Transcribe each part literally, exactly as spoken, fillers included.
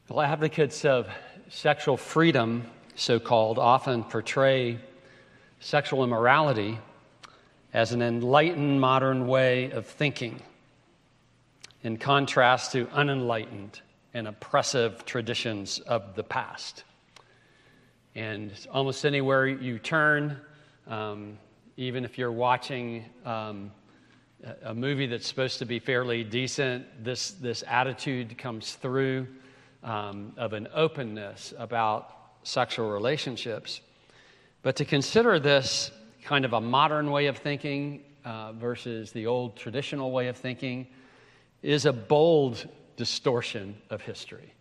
Well, advocates of sexual freedom, so-called, often portray sexual immorality as an enlightened modern way of thinking, in contrast to unenlightened and oppressive traditions of the past. And almost anywhere you turn, um, even if you're watching um, a movie that's supposed to be fairly decent, this, this attitude comes through um, of an openness about sexual relationships. But to consider this kind of a modern way of thinking uh, versus the old traditional way of thinking is a bold distortion of history.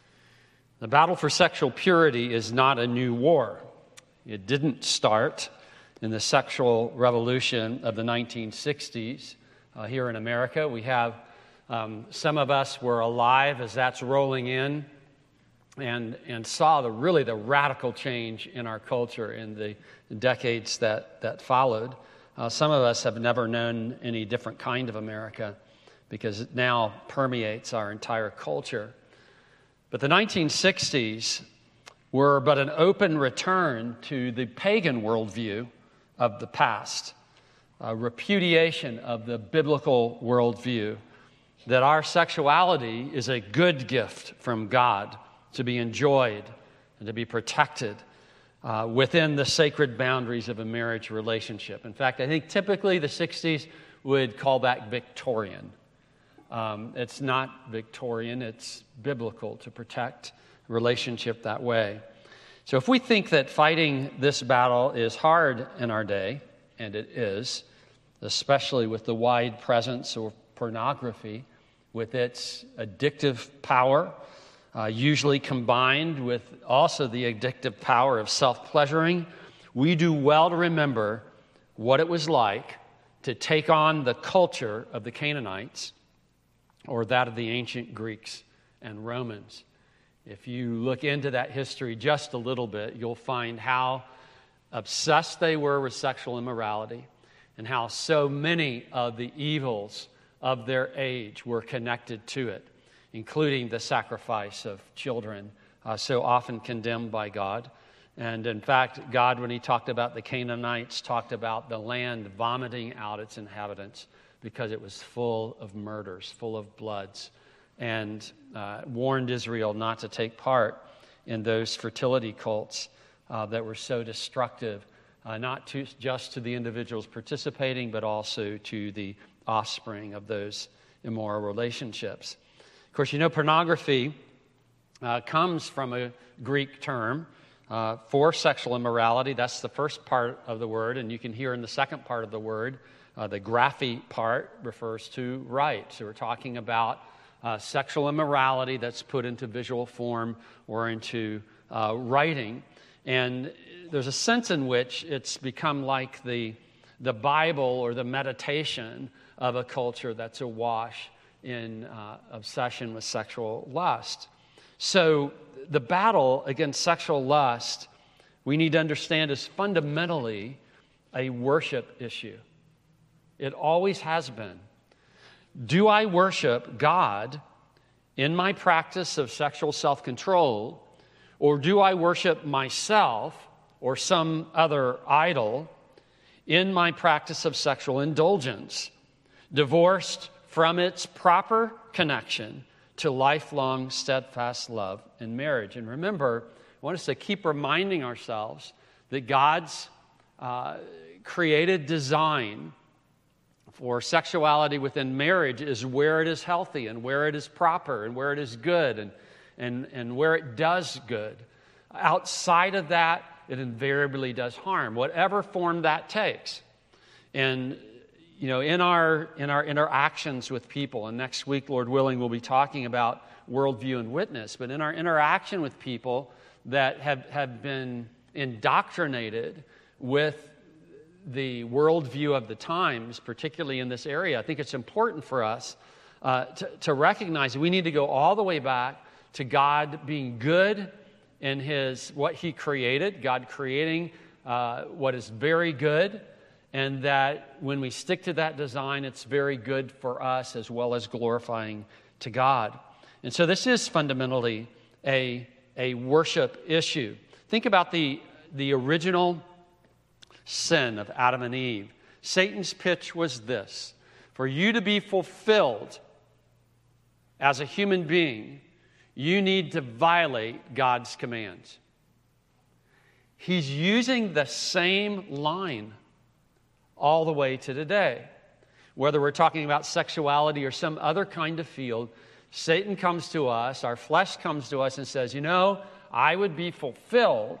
The battle for sexual purity is not a new war. It didn't start in the sexual revolution of the nineteen sixties uh, here in America. We have, um, some of us were alive as that's rolling in and, and saw the really the radical change in our culture in the decades that, that followed. Uh, some of us have never known any different kind of America because it now permeates our entire culture. But the nineteen sixties were but an open return to the pagan worldview of the past, a repudiation of the biblical worldview that our sexuality is a good gift from God to be enjoyed and to be protected uh, within the sacred boundaries of a marriage relationship. In fact, I think typically the sixties would call that Victorian. Um, it's not Victorian, it's biblical to protect a relationship that way. So if we think that fighting this battle is hard in our day, and it is, especially with the wide presence of pornography, with its addictive power, uh, usually combined with also the addictive power of self-pleasuring, we do well to remember what it was like to take on the culture of the Canaanites or that of the ancient Greeks and Romans. If you look into that history just a little bit, you'll find how obsessed they were with sexual immorality and how so many of the evils of their age were connected to it, including the sacrifice of children, uh, so often condemned by God. And in fact, God, when he talked about the Canaanites, talked about the land vomiting out its inhabitants because it was full of murders, full of bloods, and uh, warned Israel not to take part in those fertility cults uh, that were so destructive, uh, not to, just to the individuals participating, but also to the offspring of those immoral relationships. Of course, you know, pornography uh, comes from a Greek term uh, for sexual immorality. That's the first part of the word, and you can hear in the second part of the word, uh, the graphe part refers to right. So we're talking about uh, sexual immorality that's put into visual form or into uh, writing. And there's a sense in which it's become like the, the Bible or the meditation of a culture that's awash in uh, obsession with sexual lust. So the battle against sexual lust, we need to understand, is fundamentally a worship issue. It always has been. Do I worship God in my practice of sexual self-control, or do I worship myself or some other idol in my practice of sexual indulgence, divorced from its proper connection to lifelong steadfast love in marriage? And remember, I want us to keep reminding ourselves that God's uh, created design for sexuality within marriage is where it is healthy and where it is proper and where it is good and, and, and where it does good. Outside of that, it invariably does harm, whatever form that takes. And you know, in our in our interactions with people, and next week, Lord willing, we'll be talking about worldview and witness, but in our interaction with people that have, have been indoctrinated with the worldview of the times, particularly in this area, I think it's important for us uh, to, to recognize that we need to go all the way back to God being good in His what He created, God creating uh, what is very good, and that when we stick to that design, it's very good for us as well as glorifying to God. And so this is fundamentally a, a worship issue. Think about the, the original sin of Adam and Eve. Satan's pitch was this: for you to be fulfilled as a human being, you need to violate God's commands. He's using the same line all the way to today. Whether we're talking about sexuality or some other kind of field, Satan comes to us, our flesh comes to us and says, you know, I would be fulfilled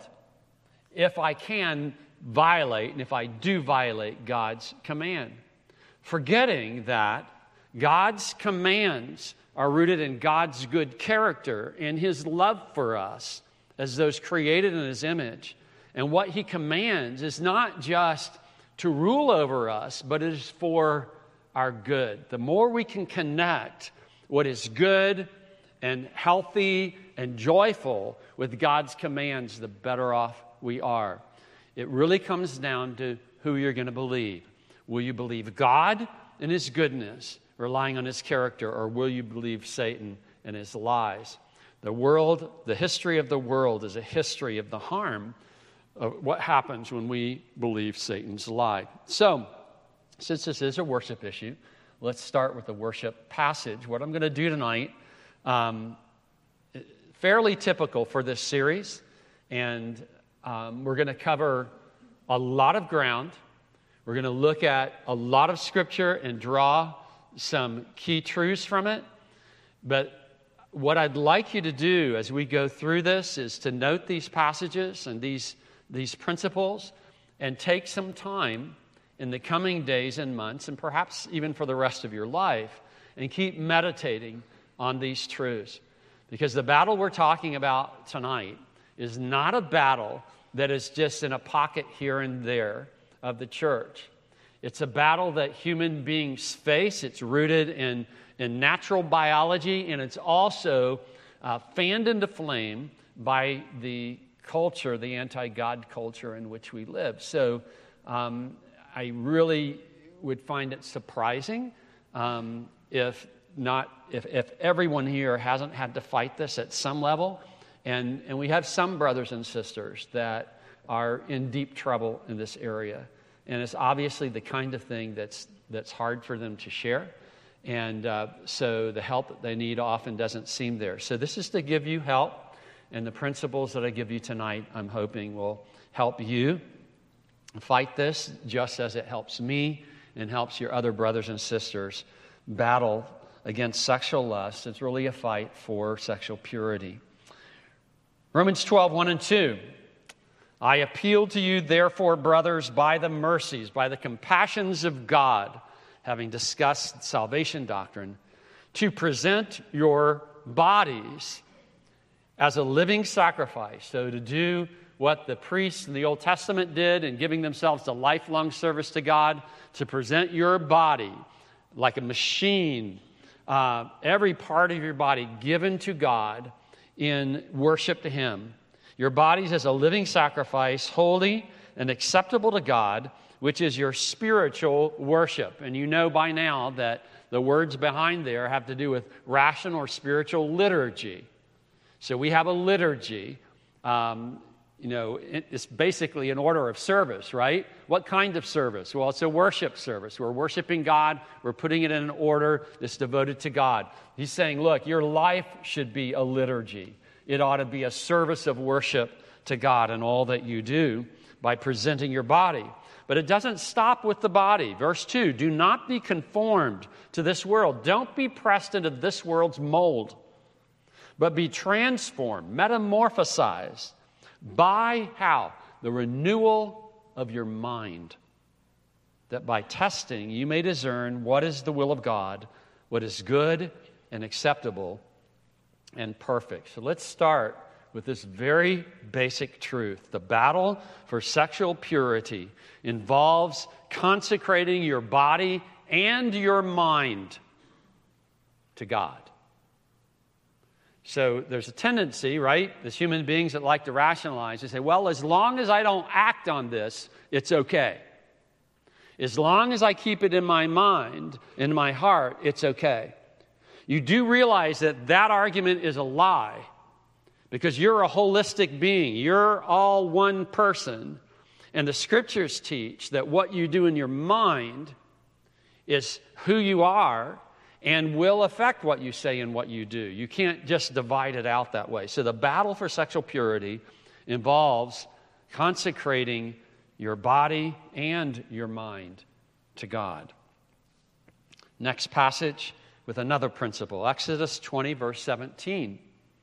if I can violate, and if I do violate God's command. Forgetting that God's commands are rooted in God's good character and His love for us as those created in His image. And what He commands is not just to rule over us, but it is for our good. The more we can connect what is good and healthy and joyful with God's commands, the better off we are. It really comes down to who you're going to believe. Will you believe God and His goodness, relying on His character, or will you believe Satan and his lies? The world, the history of the world is a history of the harm of what happens when we believe Satan's lie. So, since this is a worship issue, let's start with the worship passage. What I'm going to do tonight, um, fairly typical for this series, and um, we're going to cover a lot of ground. We're going to look at a lot of Scripture and draw some key truths from it. But what I'd like you to do as we go through this is to note these passages and these, these principles and take some time in the coming days and months, and perhaps even for the rest of your life, and keep meditating on these truths. Because the battle we're talking about tonight is not a battle that is just in a pocket here and there of the church. It's a battle that human beings face. It's rooted in, in natural biology, and it's also uh, fanned into flame by the culture, the anti-God culture in which we live. So um, I really would find it surprising um, if not if, if everyone here hasn't had to fight this at some level. And, and we have some brothers and sisters that are in deep trouble in this area. And it's obviously the kind of thing that's that's hard for them to share. And uh, so the help that they need often doesn't seem there. So this is to give you help. And the principles that I give you tonight, I'm hoping, will help you fight this just as it helps me and helps your other brothers and sisters battle against sexual lust. It's really a fight for sexual purity. Romans twelve, one and two. I appeal to you, therefore, brothers, by the mercies, by the compassions of God, having discussed salvation doctrine, to present your bodies as a living sacrifice. So to do what the priests in the Old Testament did in giving themselves to lifelong service to God, to present your body like a machine, uh, every part of your body given to God in worship to Him. Your bodies as a living sacrifice, holy and acceptable to God, which is your spiritual worship. And you know by now that the words behind there have to do with rational or spiritual liturgy. So we have a liturgy. Um, you know, it's basically an order of service, right? What kind of service? Well, it's a worship service. We're worshiping God. We're putting it in an order that's devoted to God. He's saying, look, your life should be a liturgy. It ought to be a service of worship to God in all that you do by presenting your body. But it doesn't stop with the body. Verse two, do not be conformed to this world. Don't be pressed into this world's mold, but be transformed, metamorphosized by how? The renewal of your mind, that by testing you may discern what is the will of God, what is good and acceptable and perfect. So let's start with this very basic truth. The battle for sexual purity involves consecrating your body and your mind to God. So there's a tendency, right, as human beings that like to rationalize, they say, well, as long as I don't act on this, it's okay. As long as I keep it in my mind, in my heart, it's okay. You do realize that that argument is a lie, because you're a holistic being. You're all one person. And the scriptures teach that what you do in your mind is who you are and will affect what you say and what you do. You can't just divide it out that way. So the battle for sexual purity involves consecrating your body and your mind to God. Next passage with another principle. Exodus twenty, verse seventeen.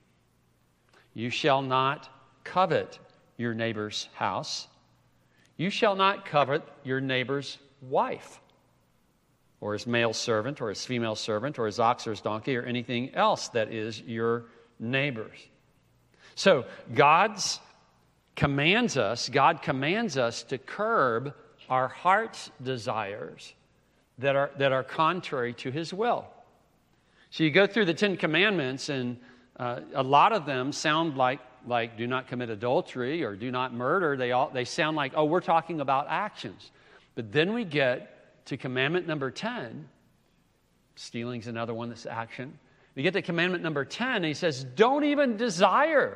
You shall not covet your neighbor's house. You shall not covet your neighbor's wife, or his male servant, or his female servant, or his ox or his donkey, or anything else that is your neighbor's. So God's commands us, God commands us to curb our heart's desires that are, that are contrary to his will. So you go through the Ten Commandments, and uh, a lot of them sound like, like do not commit adultery or do not murder. They, all, they sound like, oh, we're talking about actions. But then we get to commandment number ten. Stealing's another one that's action. We get to commandment number ten, and he says, don't even desire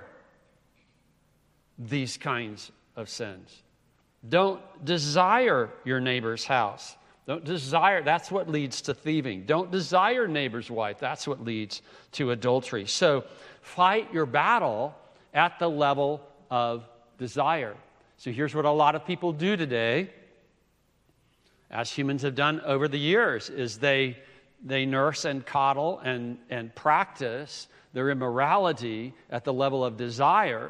these kinds of sins. Don't desire your neighbor's house. Don't desire, that's what leads to thieving. Don't desire neighbor's wife. That's what leads to adultery. So fight your battle at the level of desire. So here's what a lot of people do today, as humans have done over the years, is they they nurse and coddle and, and practice their immorality at the level of desire.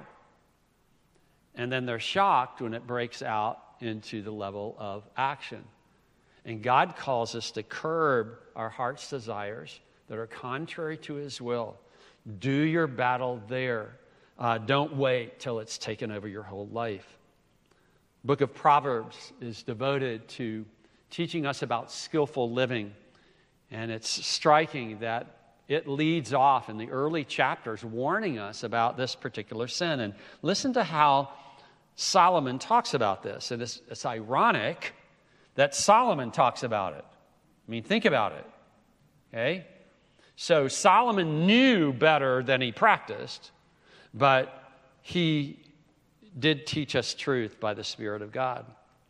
And then they're shocked when it breaks out into the level of action. And God calls us to curb our heart's desires that are contrary to his will. Do your battle there. Uh, don't wait till it's taken over your whole life. Book of Proverbs is devoted to teaching us about skillful living. And it's striking that it leads off in the early chapters warning us about this particular sin. And listen to how Solomon talks about this. And it's, it's ironic that Solomon talks about it. I mean, think about it. Okay? So Solomon knew better than he practiced, but he did teach us truth by the Spirit of God.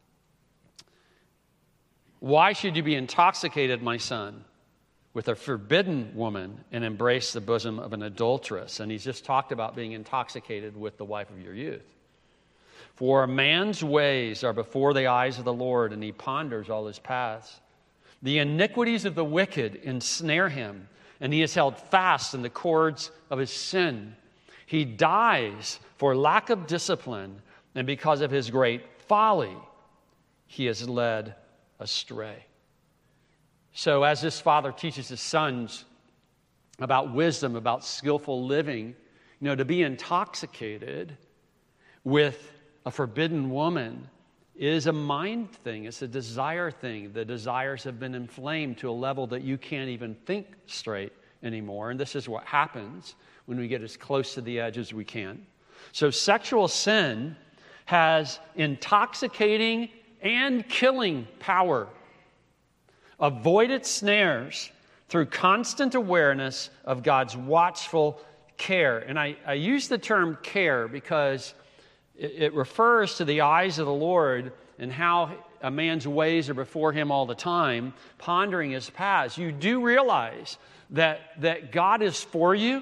Why should you be intoxicated, my son, with a forbidden woman and embrace the bosom of an adulteress? And he's just talked about being intoxicated with the wife of your youth. For a man's ways are before the eyes of the Lord, and he ponders all his paths. The iniquities of the wicked ensnare him, and he is held fast in the cords of his sin. He dies for lack of discipline, and because of his great folly, he is led astray. So as this father teaches his sons about wisdom, about skillful living, you know, to be intoxicated with a forbidden woman is a mind thing. It's a desire thing. The desires have been inflamed to a level that you can't even think straight anymore. And this is what happens when we get as close to the edge as we can. So sexual sin has intoxicating and killing power. Avoid its snares through constant awareness of God's watchful care. And I, I use the term care because it, it refers to the eyes of the Lord and how a man's ways are before him all the time, pondering his paths. You do realize that, that God is for you.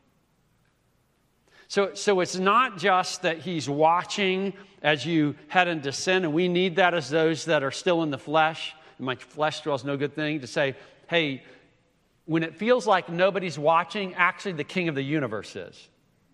So, so it's not just that he's watching as you head into sin, and we need that as those that are still in the flesh. My flesh dwells no good thing, to say, hey, when it feels like nobody's watching, actually the King of the universe is.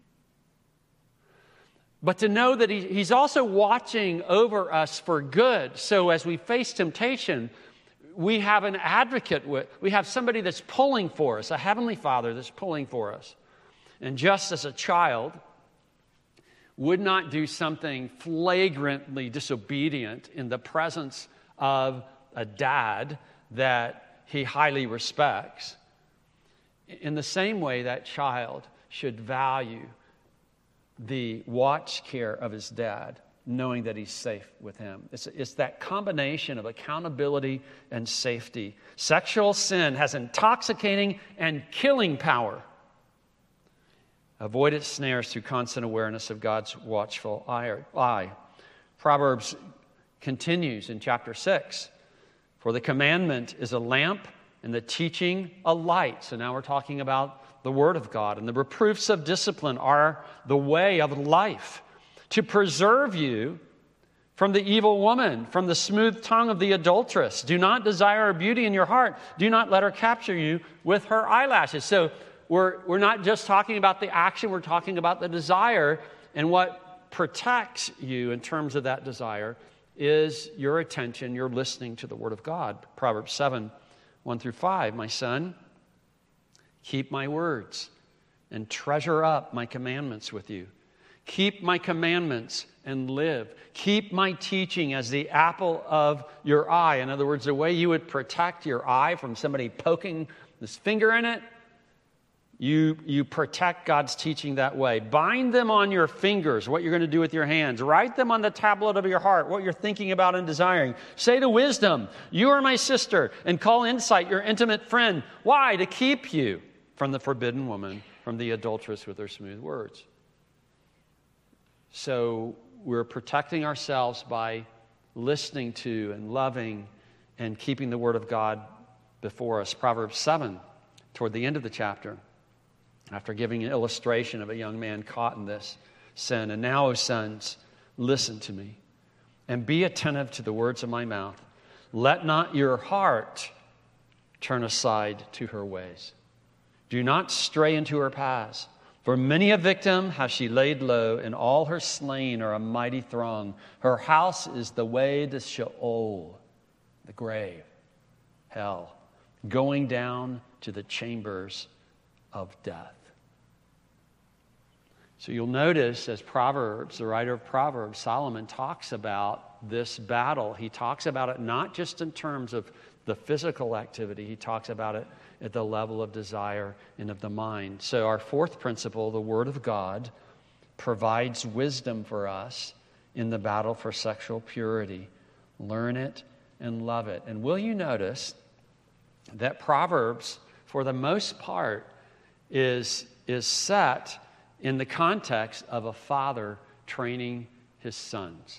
But to know that he, he's also watching over us for good. So as we face temptation, we have an advocate. With, we have somebody that's pulling for us, a heavenly Father that's pulling for us. And just as a child would not do something flagrantly disobedient in the presence of a dad that he highly respects, in the same way that child should value the watch care of his dad, knowing that he's safe with him. It's, it's that combination of accountability and safety. Sexual sin has intoxicating and killing power. Avoid its snares through constant awareness of God's watchful eye. Proverbs continues in chapter six. For the commandment is a lamp and the teaching a light. So now we're talking about the Word of God. And the reproofs of discipline are the way of life, to preserve you from the evil woman, from the smooth tongue of the adulteress. Do not desire her beauty in your heart. Do not let her capture you with her eyelashes. So we're, we're not just talking about the action, we're talking about the desire. And what protects you in terms of that desire is your attention, your listening to the Word of God. Proverbs seven, one through five. My son, keep my words and treasure up my commandments with you. Keep my commandments and live. Keep my teaching as the apple of your eye. In other words, the way you would protect your eye from somebody poking this finger in it, you, you protect God's teaching that way. Bind them on your fingers, what you're going to do with your hands. Write them on the tablet of your heart, what you're thinking about and desiring. Say to wisdom, you are my sister, and call insight your intimate friend. Why? To keep you from the forbidden woman, from the adulteress with her smooth words. So we're protecting ourselves by listening to and loving and keeping the Word of God before us. Proverbs seven, toward the end of the chapter, after giving an illustration of a young man caught in this sin. And now, O sons, listen to me and be attentive to the words of my mouth. Let not your heart turn aside to her ways. Do not stray into her paths. For many a victim has she laid low, and all her slain are a mighty throng. Her house is the way to Sheol, the grave, hell, going down to the chambers of death. So you'll notice as Proverbs, the writer of Proverbs, Solomon, talks about this battle. He talks about it not just in terms of the physical activity. He talks about it at the level of desire and of the mind. So our fourth principle, the Word of God, provides wisdom for us in the battle for sexual purity. Learn it and love it. And will you notice that Proverbs, for the most part, is, is set in the context of a father training his sons.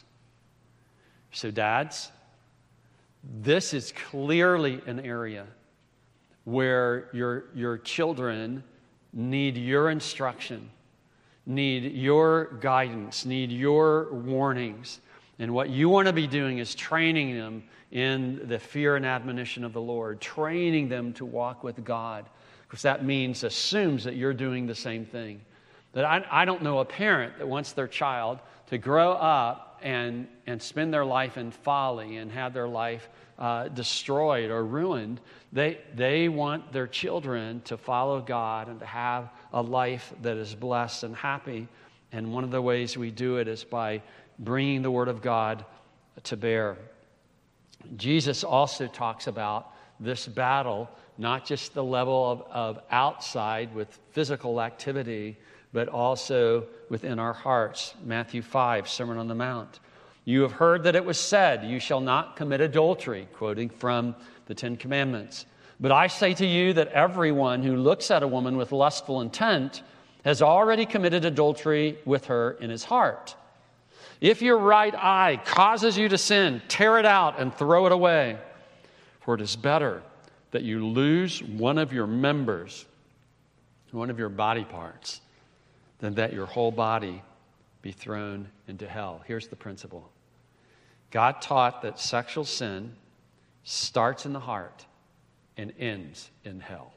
So dads, this is clearly an area where your, your children need your instruction, need your guidance, need your warnings. And what you want to be doing is training them in the fear and admonition of the Lord, training them to walk with God, because that means, assumes that you're doing the same thing. That I, I don't know a parent that wants their child to grow up and, and spend their life in folly and have their life uh, destroyed or ruined. They, they want their children to follow God and to have a life that is blessed and happy. And one of the ways we do it is by bringing the Word of God to bear. Jesus also talks about this battle, not just the level of, of outside with physical activity, but also within our hearts. Matthew five, Sermon on the Mount. You have heard that it was said, you shall not commit adultery, quoting from the Ten Commandments. But I say to you that everyone who looks at a woman with lustful intent has already committed adultery with her in his heart. If your right eye causes you to sin, tear it out and throw it away. For it is better that you lose one of your members, one of your body parts, than that your whole body be thrown into hell. Here's the principle. God taught that sexual sin starts in the heart and ends in hell.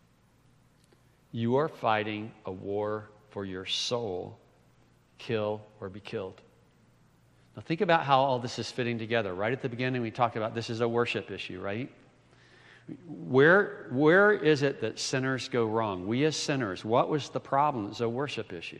You are fighting a war for your soul, kill or be killed. Now think about how all this is fitting together. Right at the beginning we talked about this is a worship issue, right? Where, where is it that sinners go wrong? We as sinners, what was the problem? It's a worship issue.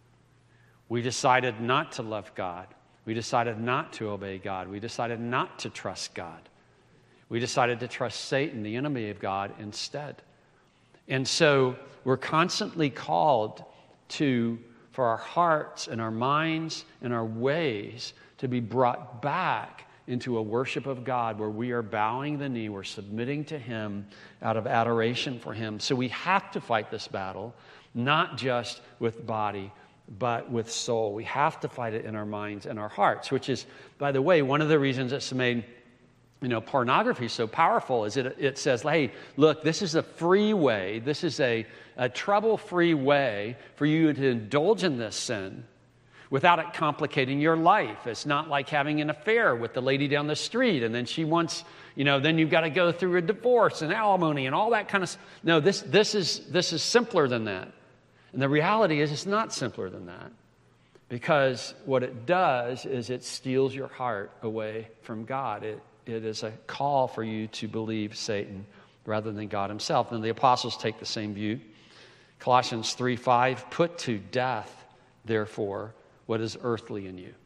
We decided not to love God. We decided not to obey God. We decided not to trust God. We decided to trust Satan, the enemy of God, instead. And so we're constantly called to, for our hearts and our minds and our ways to be brought back into a worship of God where we are bowing the knee, we're submitting to Him out of adoration for Him. So we have to fight this battle, not just with body, but with soul. We have to fight it in our minds and our hearts, which is, by the way, one of the reasons it's made, you know, pornography so powerful is it, it says, hey, look, this is a free way, this is a, a trouble-free way for you to indulge in this sin without it complicating your life. It's not like having an affair with the lady down the street, and then she wants, you know, then you've got to go through a divorce and alimony and all that kind of stuff. No, this, this, is, this is simpler than that. And the reality is it's not simpler than that, because what it does is it steals your heart away from God. It, it is a call for you to believe Satan rather than God Himself. And the apostles take the same view. Colossians three five, put to death, therefore, what is earthly in you.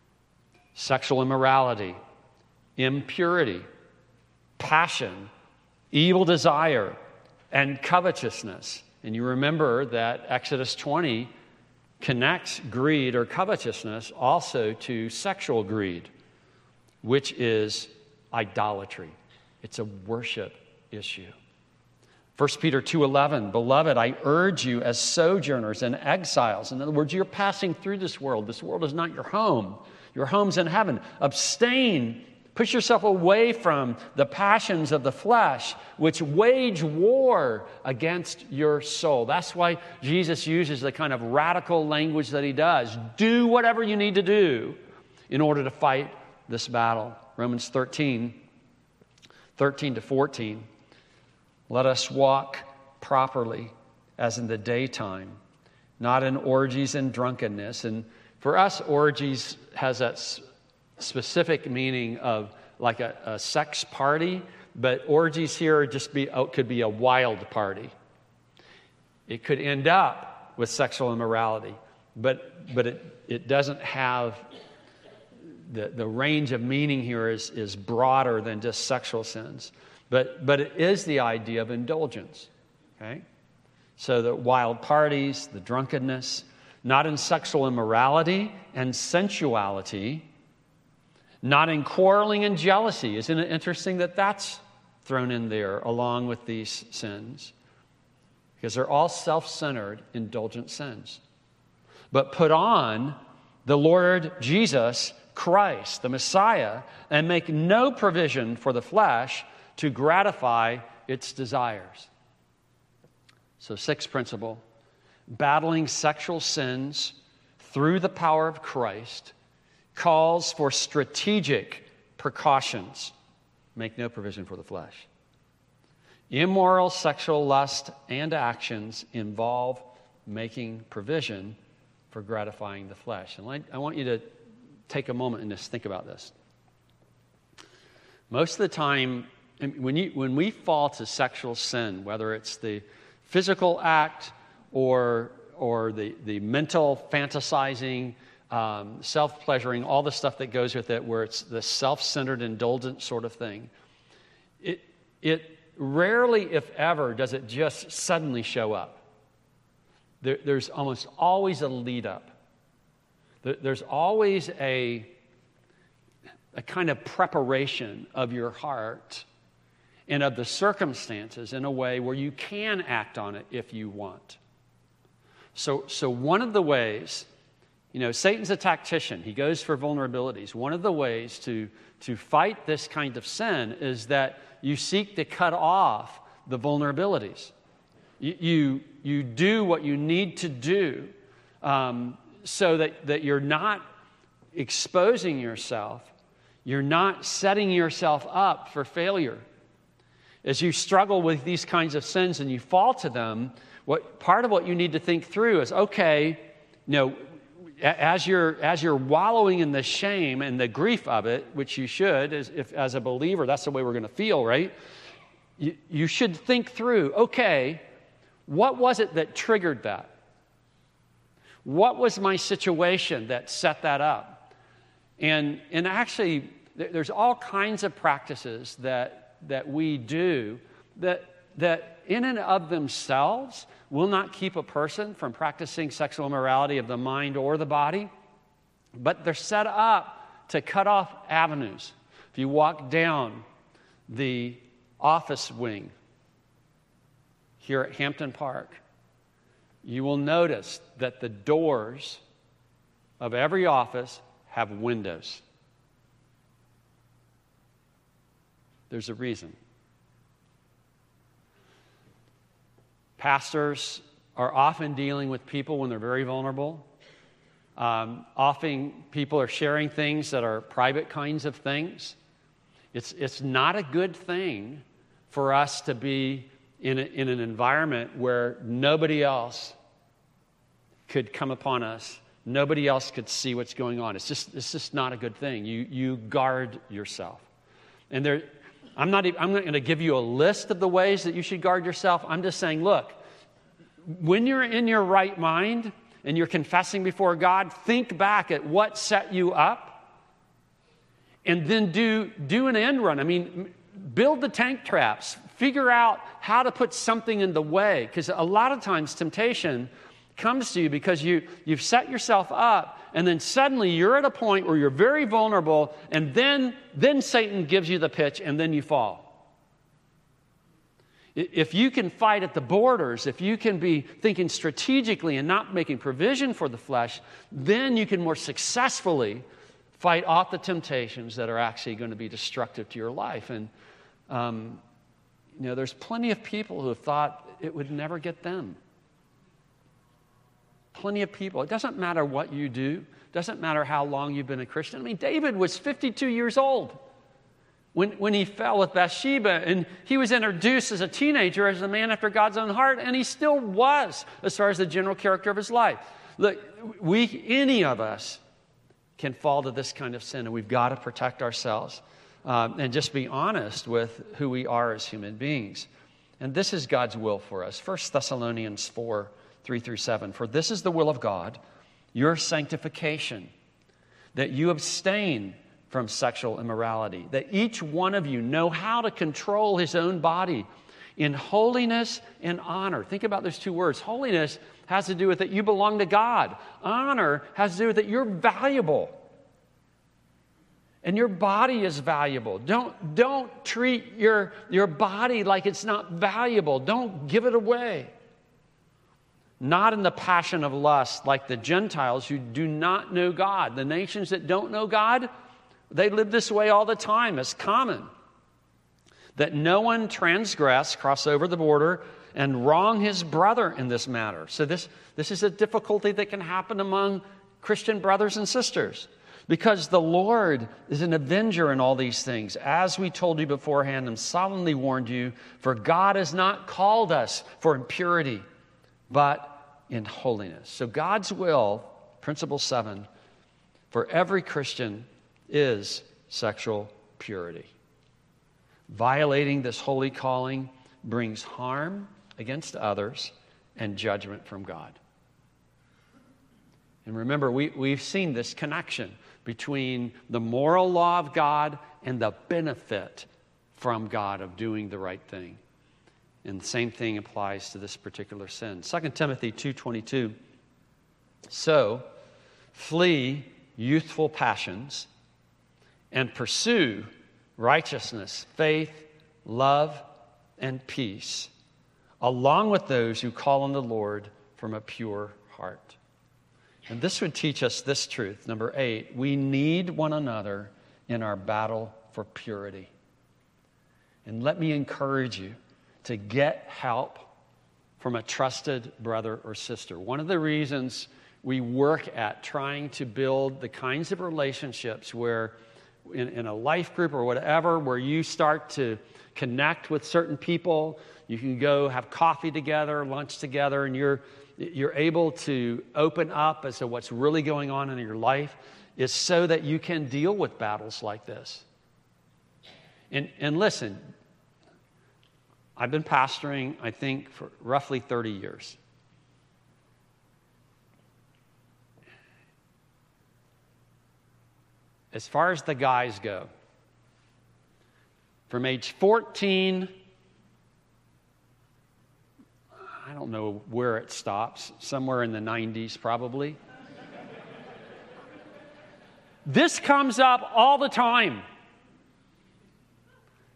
Sexual immorality, impurity, passion, evil desire, and covetousness. And you remember that Exodus twenty connects greed or covetousness also to sexual greed, which is idolatry. It's a worship issue. First Peter two eleven, beloved, I urge you as sojourners and exiles. In other words, you're passing through this world. This world is not your home. Your home's in heaven. Abstain, push yourself away from the passions of the flesh, which wage war against your soul. That's why Jesus uses the kind of radical language that He does. Do whatever you need to do in order to fight this battle. Romans thirteen, thirteen to fourteen. Let us walk properly as in the daytime, not in orgies and drunkenness. And for us, orgies has that s- specific meaning of like a, a sex party, but orgies here just be oh, could be a wild party. It could end up with sexual immorality, but but it, it doesn't have the, the range of meaning here is, is broader than just sexual sins. But but it is the idea of indulgence, okay? So the wild parties, the drunkenness, not in sexual immorality and sensuality, not in quarreling and jealousy. Isn't it interesting that that's thrown in there along with these sins? Because they're all self-centered, indulgent sins. But put on the Lord Jesus Christ, the Messiah, and make no provision for the flesh to gratify its desires. So, sixth principle, battling sexual sins through the power of Christ calls for strategic precautions. Make no provision for the flesh. Immoral sexual lust and actions involve making provision for gratifying the flesh. And I want you to take a moment and just think about this. Most of the time, when you when we fall to sexual sin, whether it's the physical act or or the, the mental fantasizing, um, self-pleasuring, all the stuff that goes with it, where it's the self-centered, indulgent sort of thing, it it rarely, if ever, does it just suddenly show up. There, there's almost always a lead up. There, there's always a a kind of preparation of your heart and of the circumstances in a way where you can act on it if you want. So, so one of the ways, you know, Satan's a tactician. He goes for vulnerabilities. One of the ways to, to fight this kind of sin is that you seek to cut off the vulnerabilities. You, you, you do what you need to do um, so that, that you're not exposing yourself. You're not setting yourself up for failure. As you struggle with these kinds of sins and you fall to them, what part of what you need to think through is, okay, you know, as you're as you're wallowing in the shame and the grief of it, which you should, as if as a believer, that's the way we're going to feel, right? You, you should think through, okay, what was it that triggered that? What was my situation that set that up? And and actually, there's all kinds of practices that that we do that that in and of themselves will not keep a person from practicing sexual immorality of the mind or the body, but they're set up to cut off avenues If you walk down the office wing here at Hampton Park, you will notice that the doors of every office have windows. There's a reason. Pastors are often dealing with people when they're very vulnerable. Um, often people are sharing things that are private kinds of things. It's, it's not a good thing for us to be in, a, in an environment where nobody else could come upon us. Nobody else could see what's going on. It's just, it's just not a good thing. You, you guard yourself. And there, I'm not, I'm not going to give you a list of the ways that you should guard yourself. I'm just saying, look, when you're in your right mind and you're confessing before God, think back at what set you up. And then do, do an end run. I mean, build the tank traps. Figure out how to put something in the way. Because a lot of times temptation comes to you because you, you've set yourself up, and then suddenly you're at a point where you're very vulnerable, and then, then Satan gives you the pitch, and then you fall. If you can fight at the borders, if you can be thinking strategically and not making provision for the flesh, then you can more successfully fight off the temptations that are actually going to be destructive to your life. And, um, you know, there's plenty of people who have thought it would never get them. Plenty of people. It doesn't matter what you do. It doesn't matter how long you've been a Christian. I mean, David was fifty-two years old when, when he fell with Bathsheba, and he was introduced as a teenager as a man after God's own heart, and he still was as far as the general character of his life. Look, we, any of us, can fall to this kind of sin, and we've got to protect ourselves um, and just be honest with who we are as human beings. And this is God's will for us. First Thessalonians four, three through seven. For this is the will of God, your sanctification, that you abstain from sexual immorality, that each one of you know how to control his own body in holiness and honor. Think about those two words. Holiness has to do with that you belong to God. Honor has to do with that you're valuable. And your body is valuable. Don't, don't treat your, your body like it's not valuable. Don't give it away. Not in the passion of lust like the Gentiles who do not know God. The nations that don't know God, they live this way all the time. It's common. That no one transgress, cross over the border, and wrong his brother in this matter. So this, this is a difficulty that can happen among Christian brothers and sisters. Because the Lord is an avenger in all these things, as we told you beforehand and solemnly warned you, for God has not called us for impurity, but in holiness. So God's will, principle seven, for every Christian is sexual purity. Violating this holy calling brings harm against others and judgment from God. And remember, we, we've seen this connection between the moral law of God and the benefit from God of doing the right thing. And the same thing applies to this particular sin. Second Timothy two twenty-two. So, flee youthful passions and pursue righteousness, faith, love, and peace, along with those who call on the Lord from a pure heart. And this would teach us this truth. Number eight, we need one another in our battle for purity. And let me encourage you to get help from a trusted brother or sister. One of the reasons we work at trying to build the kinds of relationships where in, in a life group or whatever, where you start to connect with certain people, you can go have coffee together, lunch together, and you're you're able to open up as to what's really going on in your life, is so that you can deal with battles like this. And, and listen, I've been pastoring, I think, for roughly thirty years. As far as the guys go, from age fourteen, I don't know where it stops, somewhere in the nineties probably. This comes up all the time.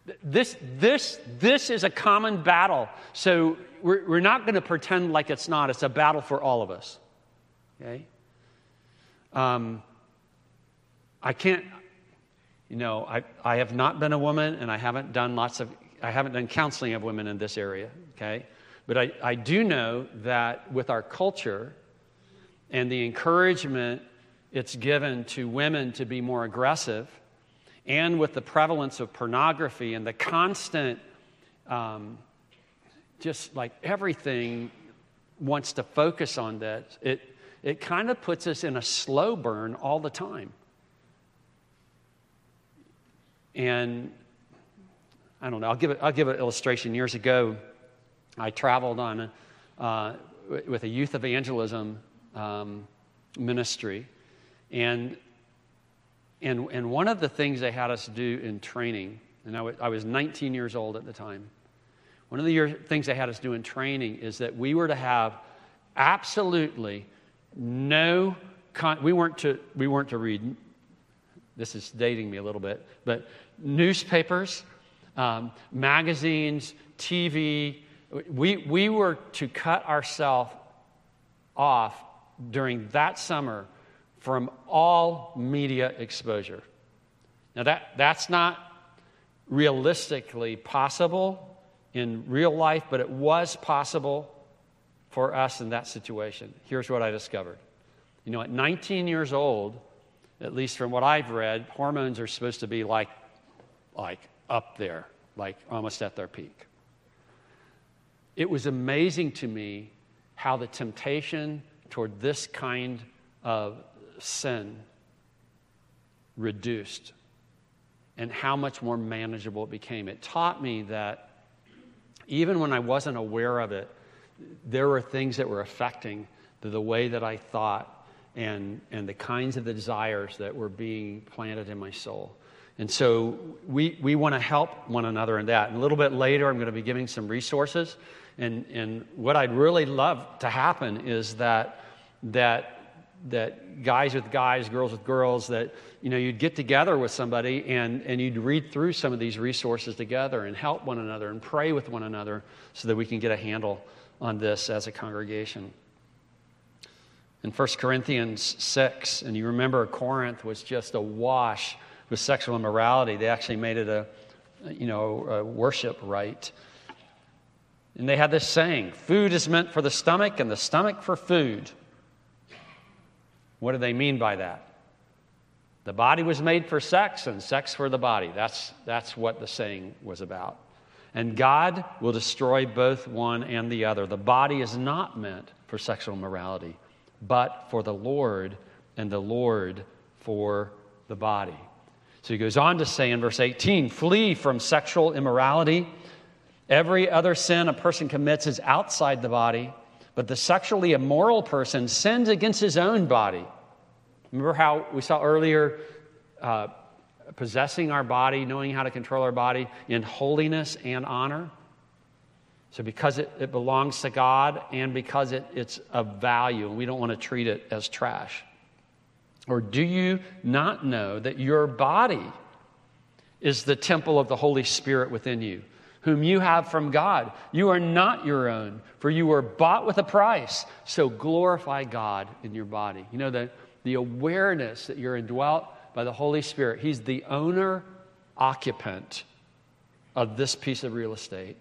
This, this, this is a common battle. So we're, we're not going to pretend like it's not. It's a battle for all of us. Okay? Um, I can't, you know, I, I have not been a woman, and I haven't done lots of, I haven't done counseling of women in this area, okay? But I, I do know that with our culture and the encouragement it's given to women to be more aggressive, and with the prevalence of pornography and the constant, um, just like everything wants to focus on that, it, it kind of puts us in a slow burn all the time. And I don't know, I'll give it, I'll give an illustration. Years ago, I traveled on a, uh, with a youth evangelism um, ministry, and And, and one of the things they had us do in training, and I, w- I was nineteen years old at the time, one of the year, things they had us do in training is that we were to have absolutely no, con- we weren't to we weren't to read, this is dating me a little bit, but newspapers, um, magazines, T V, we, we were to cut ourselves off during that summer from all media exposure. Now that, that's not realistically possible in real life, but it was possible for us in that situation. Here's what I discovered. You know, at nineteen years old, at least from what I've read, hormones are supposed to be like, like up there, like almost at their peak. It was amazing to me how the temptation toward this kind of sin reduced and how much more manageable it became. It taught me that even when I wasn't aware of it, there were things that were affecting the, the way that I thought and, and the kinds of the desires that were being planted in my soul. And so we, we want to help one another in that. And a little bit later, I'm going to be giving some resources. And, and what I'd really love to happen is that that that guys with guys, girls with girls, that, you know, you'd get together with somebody and, and you'd read through some of these resources together and help one another and pray with one another so that we can get a handle on this as a congregation. In First Corinthians six, and you remember Corinth was just awash with sexual immorality. They actually made it a, you know, a worship rite. And they had this saying, food is meant for the stomach and the stomach for food. What do they mean by that? The body was made for sex and sex for the body. That's, that's what the saying was about. And God will destroy both one and the other. The body is not meant for sexual immorality, but for the Lord, and the Lord for the body. So he goes on to say in verse eighteen, flee from sexual immorality. Every other sin a person commits is outside the body, but the sexually immoral person sins against his own body. Remember how we saw earlier, uh, possessing our body, knowing how to control our body in holiness and honor? So because it, it belongs to God and because it, it's of value, and we don't want to treat it as trash. Or do you not know that your body is the temple of the Holy Spirit within you, whom you have from God? You are not your own, for you were bought with a price. So glorify God in your body. You know, the, the awareness that you're indwelt by the Holy Spirit. He's the owner, occupant of this piece of real estate.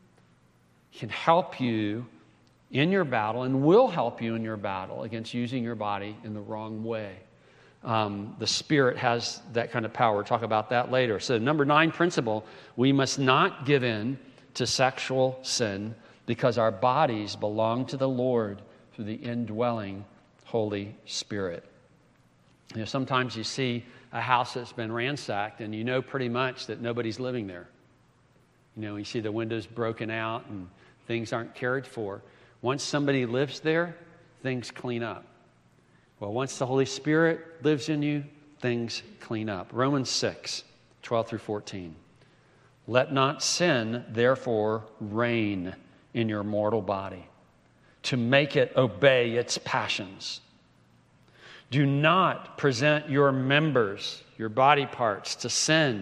He can help you in your battle and will help you in your battle against using your body in the wrong way. Um, the Spirit has that kind of power. We'll talk about that later. So number nine principle, we must not give in to sexual sin because our bodies belong to the Lord through the indwelling Holy Spirit. You know, sometimes you see a house that's been ransacked and you know pretty much that nobody's living there. You know, you see the windows broken out and things aren't cared for. Once somebody lives there, things clean up. Well, once the Holy Spirit lives in you, things clean up. Romans six, twelve through fourteen. Let not sin, therefore, reign in your mortal body, to make it obey its passions. Do not present your members, your body parts, to sin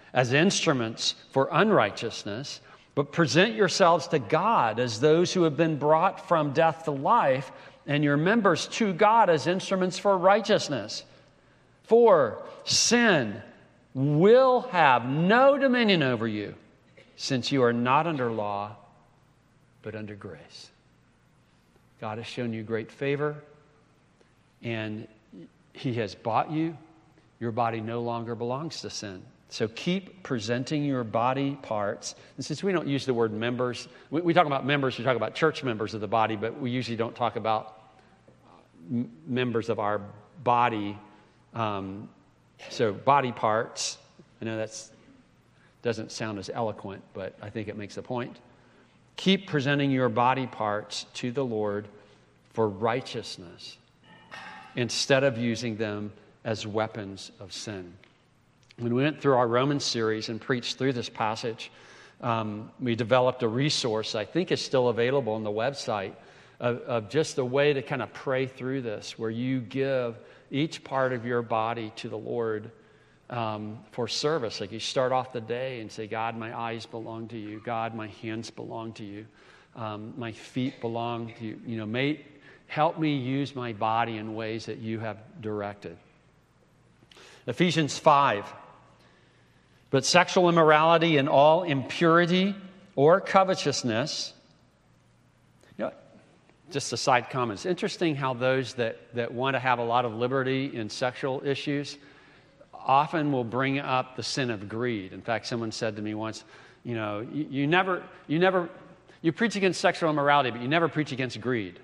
as instruments for unrighteousness, but present yourselves to God as those who have been brought from death to life, and your members to God as instruments for righteousness. For sin will have no dominion over you, since you are not under law, but under grace. God has shown you great favor, and He has bought you. Your body no longer belongs to sin. So keep presenting your body parts. And since we don't use the word members, we, we talk about members, we talk about church members of the body, but we usually don't talk about m- members of our body. Um, so body parts, I know that doesn't sound as eloquent, but I think it makes a point. Keep presenting your body parts to the Lord for righteousness instead of using them as weapons of sin. When we went through our Romans series and preached through this passage, um, we developed a resource, I think is still available on the website, of, of just a way to kind of pray through this, where you give each part of your body to the Lord um, for service. Like you start off the day and say, God, my eyes belong to you. God, my hands belong to you. Um, my feet belong to you. You know, may, help me use my body in ways that you have directed. Ephesians five. But sexual immorality and all impurity or covetousness, you know, just a side comment. It's interesting how those that, that want to have a lot of liberty in sexual issues often will bring up the sin of greed. In fact, someone said to me once, you know, you, you never, you never, you preach against sexual immorality, but you never preach against greed.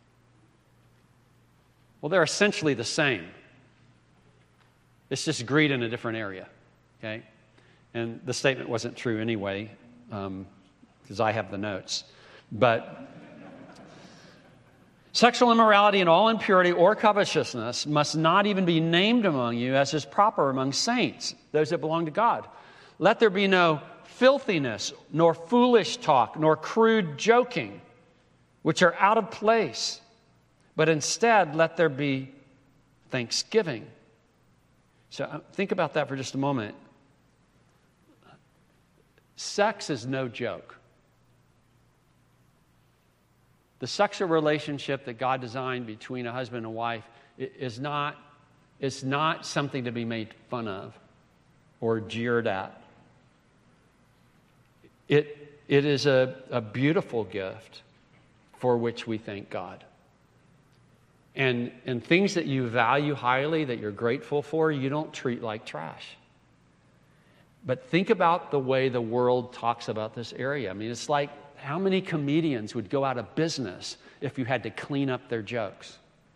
Well, they're essentially the same. It's just greed in a different area, okay? And the statement wasn't true anyway, um, because I have the notes. But sexual immorality and all impurity or covetousness must not even be named among you, as is proper among saints, those that belong to God. Let there be no filthiness, nor foolish talk, nor crude joking, which are out of place, but instead let there be thanksgiving. So think about that for just a moment. Sex is no joke. The sexual relationship that God designed between a husband and wife is not, it's not something to be made fun of or jeered at. It, it is a, a beautiful gift for which we thank God. And, and things that you value highly, that you're grateful for, you don't treat like trash. But think about the way the world talks about this area. I mean, it's like how many comedians would go out of business if you had to clean up their jokes?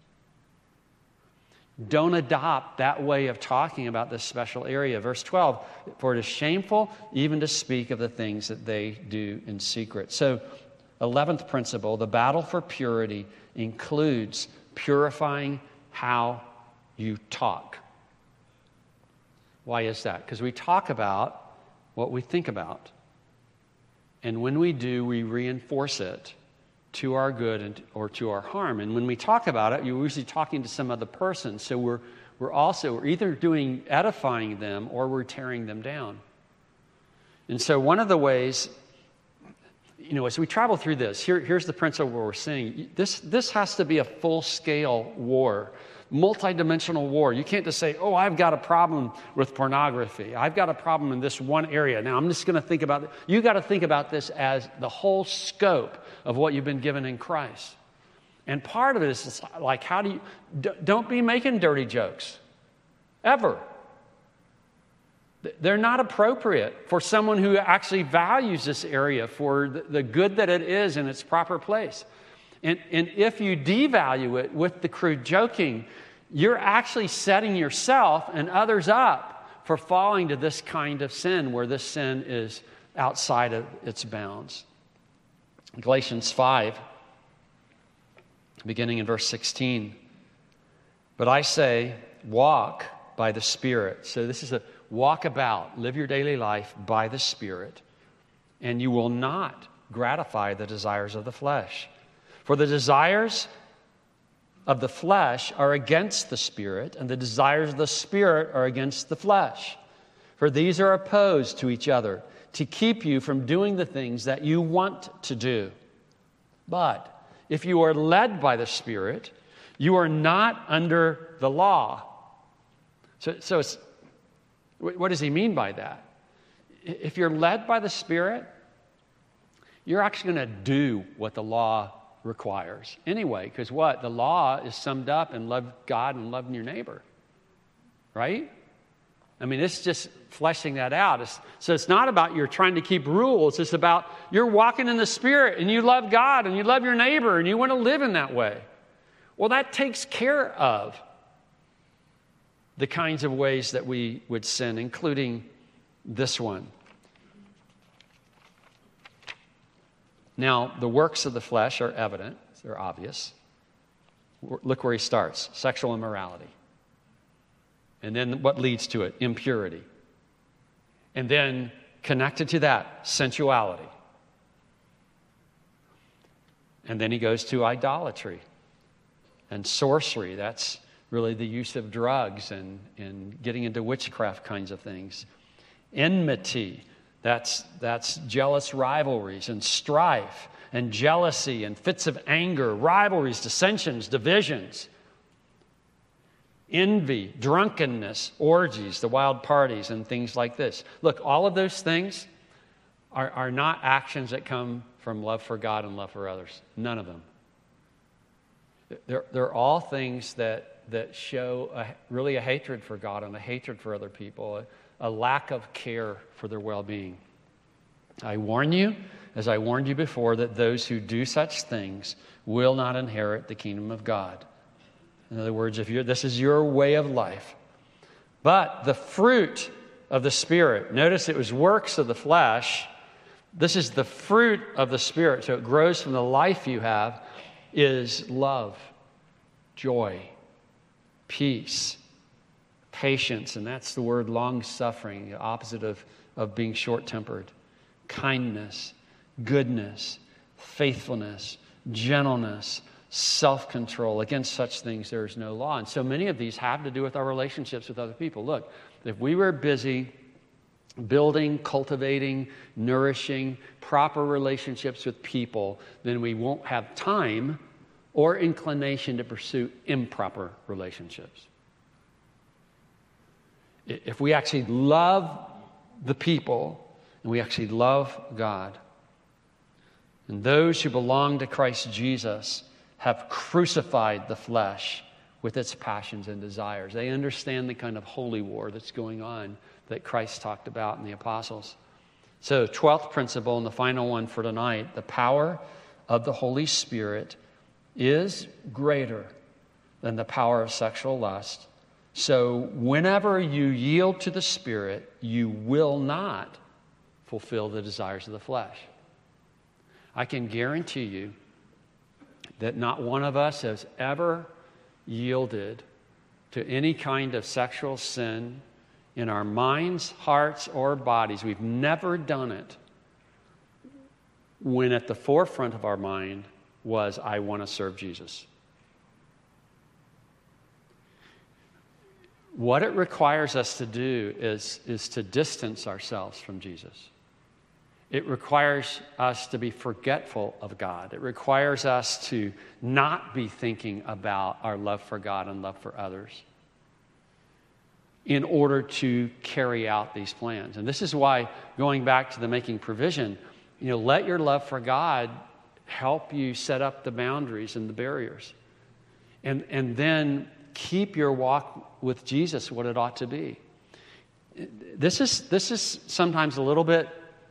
Don't adopt that way of talking about this special area. Verse twelve, for it is shameful even to speak of the things that they do in secret. So, eleventh principle, the battle for purity includes purifying how you talk. Why is that? Because we talk about what we think about. And when we do, we reinforce it to our good and, or to our harm. And when we talk about it, you're usually talking to some other person. So we're, we're also we're either doing edifying them or we're tearing them down. And so one of the ways, you know, as we travel through this, here, here's the principle we're seeing. This, this has to be a full-scale war. Multidimensional war. You can't just say, oh, I've got a problem with pornography. I've got a problem in this one area. Now, I'm just going to think about it. You got to think about this as the whole scope of what you've been given in Christ. And part of it is like, how do you, d- don't be making dirty jokes. Ever. They're not appropriate for someone who actually values this area for the, the good that it is in its proper place. And, and if you devalue it with the crude joking, you're actually setting yourself and others up for falling to this kind of sin, where this sin is outside of its bounds. Galatians five, beginning in verse sixteen. But I say, walk by the Spirit. So this is a walk about, live your daily life by the Spirit, and you will not gratify the desires of the flesh. For the desires of the flesh are against the Spirit, and the desires of the Spirit are against the flesh. For these are opposed to each other, to keep you from doing the things that you want to do. But if you are led by the Spirit, you are not under the law. So, so it's, what does he mean by that? If you're led by the Spirit, you're actually going to do what the law requires anyway. Because what? The law is summed up in love God and loving your neighbor. Right? I mean, it's just fleshing that out. It's, so it's not about you're trying to keep rules. It's about you're walking in the Spirit and you love God and you love your neighbor and you want to live in that way. Well, that takes care of the kinds of ways that we would sin, including this one. Now, the works of the flesh are evident. They're obvious. Look where he starts. Sexual immorality. And then what leads to it? Impurity. And then connected to that, sensuality. And then he goes to idolatry and sorcery. That's really the use of drugs and, and getting into witchcraft kinds of things. Enmity. That's, that's jealous rivalries and strife and jealousy and fits of anger, rivalries, dissensions, divisions. Envy, drunkenness, orgies, the wild parties, and things like this. Look, all of those things are, are not actions that come from love for God and love for others. None of them. They're, they're all things that, that show a, really a hatred for God and a hatred for other people, a, a lack of care for their well-being. I warn you, as I warned you before, that those who do such things will not inherit the kingdom of God. In other words, if you're, this is your way of life. But the fruit of the Spirit, notice it was works of the flesh. This is the fruit of the Spirit, so it grows from the life you have, is love, joy, peace, patience, and that's the word long-suffering, the opposite of, of being short-tempered, kindness, goodness, faithfulness, gentleness, self-control. Against such things there is no law. And so many of these have to do with our relationships with other people. Look, if we were busy building, cultivating, nourishing proper relationships with people, then we won't have time or inclination to pursue improper relationships. If we actually love the people and we actually love God, and those who belong to Christ Jesus have crucified the flesh with its passions and desires. They understand the kind of holy war that's going on that Christ talked about in the apostles. So, twelfth principle and the final one for tonight, the power of the Holy Spirit is greater than the power of sexual lust. So, whenever you yield to the Spirit, you will not fulfill the desires of the flesh. I can guarantee you that not one of us has ever yielded to any kind of sexual sin in our minds, hearts, or bodies. We've never done it when at the forefront of our mind was, I want to serve Jesus. What it requires us to do is, is to distance ourselves from Jesus. It requires us to be forgetful of God. It requires us to not be thinking about our love for God and love for others in order to carry out these plans. And this is why, going back to the making provision, you know, let your love for God help you set up the boundaries and the barriers. And, and then keep your walk with Jesus what it ought to be. This is, this is sometimes a little bit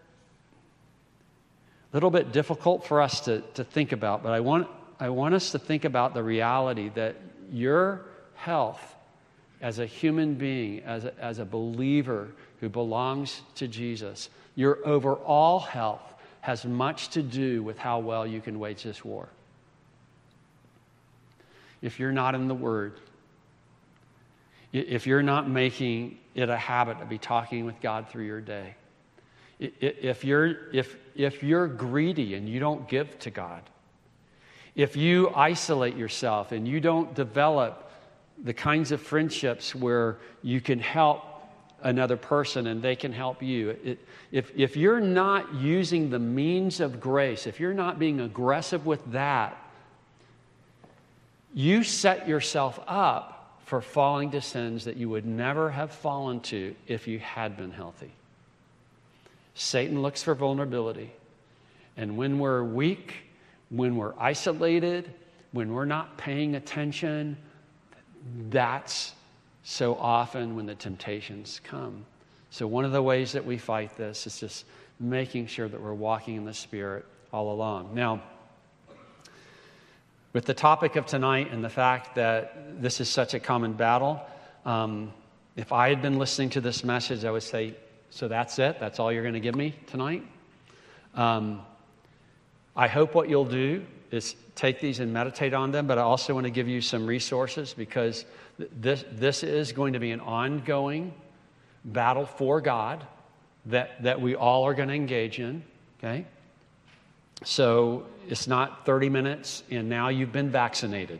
little bit difficult for us to, to think about, but I want, I want us to think about the reality that your health as a human being, as a, as a believer who belongs to Jesus, your overall health has much to do with how well you can wage this war. If you're not in the Word, if you're not making it a habit to be talking with God through your day, if you're, if, if you're greedy and you don't give to God, if you isolate yourself and you don't develop the kinds of friendships where you can help another person and they can help you. It, if, if you're not using the means of grace, if you're not being aggressive with that, you set yourself up for falling to sins that you would never have fallen to if you had been healthy. Satan looks for vulnerability. And when we're weak, when we're isolated, when we're not paying attention, that's so often when the temptations come. So one of the ways that we fight this is just making sure that we're walking in the Spirit all along. Now, with the topic of tonight and the fact that this is such a common battle, um, if I had been listening to this message, I would say, so that's it? That's all you're going to give me tonight? Um, I hope what you'll do is take these and meditate on them, but I also want to give you some resources because this, this is going to be an ongoing battle for God that, that we all are going to engage in, okay? So it's not thirty minutes and now you've been vaccinated.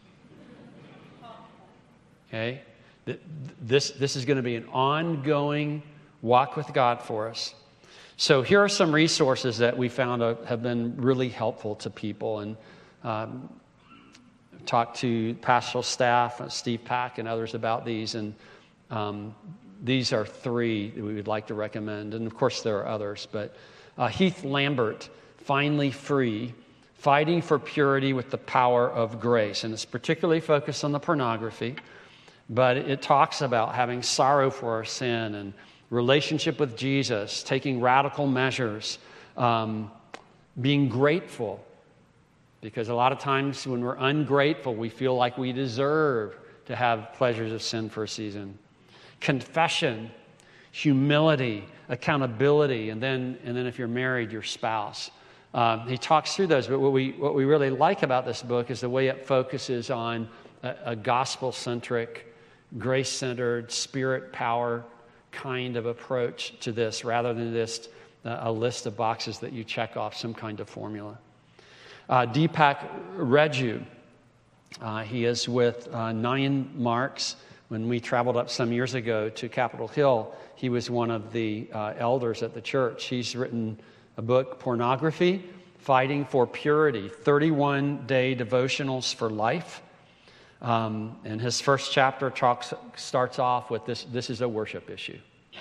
Okay? This, this is going to be an ongoing walk with God for us. So here are some resources that we found have been really helpful to people. And um, talked to pastoral staff, Steve Pack and others about these. And um, these are three that we would like to recommend. And of course there are others. But uh, Heath Lambert, Finally Free, Fighting for Purity with the Power of Grace. And it's particularly focused on the pornography, but it talks about having sorrow for our sin and relationship with Jesus, taking radical measures, um, being grateful. Because a lot of times when we're ungrateful, we feel like we deserve to have pleasures of sin for a season. Confession, humility, accountability, and then, and then if you're married, your spouse. Um, he talks through those, but what we what we really like about this book is the way it focuses on a, a gospel-centric, grace-centered, spirit power kind of approach to this, rather than just uh, a list of boxes that you check off some kind of formula. Uh, Deepak Reju, uh, he is with uh, Nine Marks. When we traveled up some years ago to Capitol Hill, he was one of the uh, elders at the church. He's written a book, Pornography, Fighting for Purity, thirty-one day devotionals for life. Um, and his first chapter talks, starts off with this, this is a worship issue.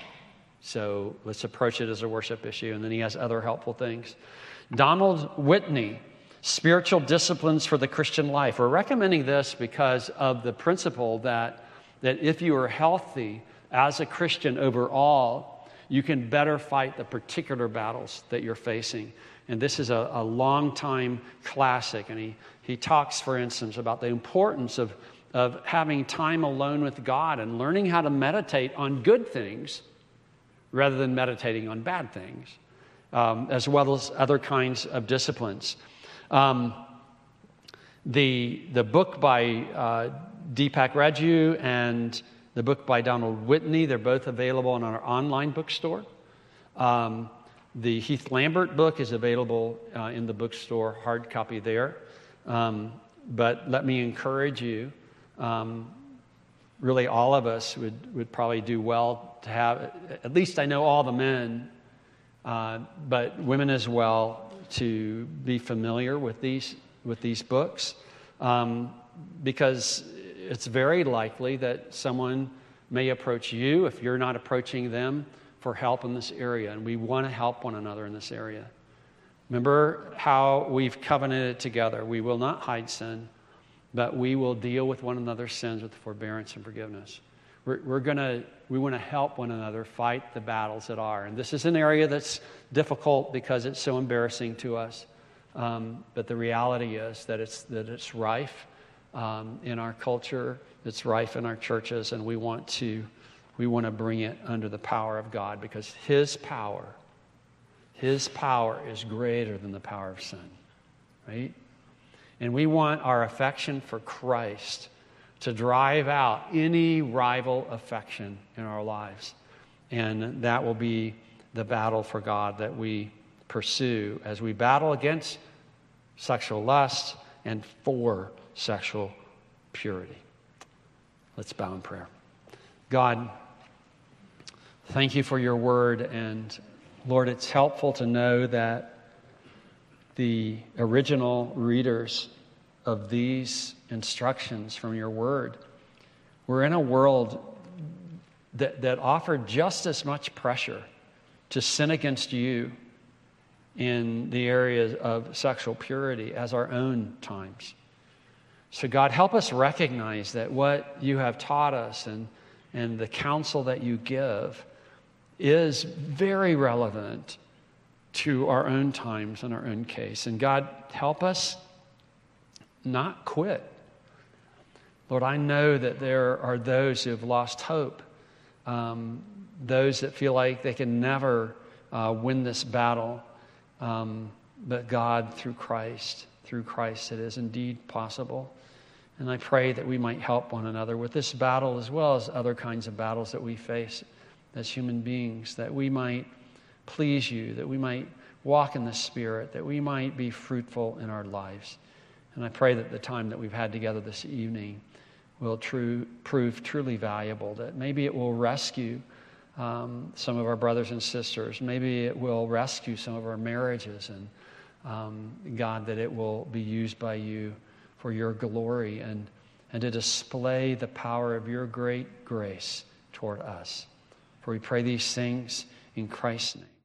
So let's approach it as a worship issue. And then he has other helpful things. Donald Whitney, Spiritual Disciplines for the Christian Life. We're recommending this because of the principle that, that if you are healthy as a Christian overall, you can better fight the particular battles that you're facing. And this is a, a long-time classic. And he, he talks, for instance, about the importance of, of having time alone with God and learning how to meditate on good things rather than meditating on bad things, um, as well as other kinds of disciplines. Um, the, the book by uh, Deepak Reju and the book by Donald Whitney, they're both available in our online bookstore. Um, the Heath Lambert book is available uh, in the bookstore, hard copy there. Um, but let me encourage you, um, really all of us would, would probably do well to have, at least I know all the men, uh, but women as well, to be familiar with these, with these books. Um, because it's very likely that someone may approach you if you're not approaching them for help in this area. And we want to help one another in this area. Remember how we've covenanted together. We will not hide sin, but we will deal with one another's sins with forbearance and forgiveness. We're, we're going to, we want to help one another fight the battles that are. And this is an area that's difficult because it's so embarrassing to us. Um, but the reality is that it's, that it's rife Um, in our culture, it's rife in our churches, and we want to we want to bring it under the power of God, because His power, His power is greater than the power of sin, right? And we want our affection for Christ to drive out any rival affection in our lives, and that will be the battle for God that we pursue as we battle against sexual lust and for sexual purity. Let's bow in prayer. God, Thank you for your word. And Lord, it's helpful to know that the original readers of these instructions from your word were in a world that, that offered just as much pressure to sin against you in the areas of sexual purity as our own times. So God, help us recognize that what you have taught us and, and the counsel that you give is very relevant to our own times and our own case. And God, help us not quit. Lord, I know that there are those who have lost hope, um, those that feel like they can never uh, win this battle. Um, but God, through Christ, through Christ, it is indeed possible. And I pray that we might help one another with this battle as well as other kinds of battles that we face as human beings, that we might please you, that we might walk in the Spirit, that we might be fruitful in our lives. And I pray that the time that we've had together this evening will true, prove truly valuable, that maybe it will rescue um, some of our brothers and sisters. Maybe it will rescue some of our marriages. And um, God, that it will be used by you for your glory and, and to display the power of your great grace toward us. For we pray these things in Christ's name.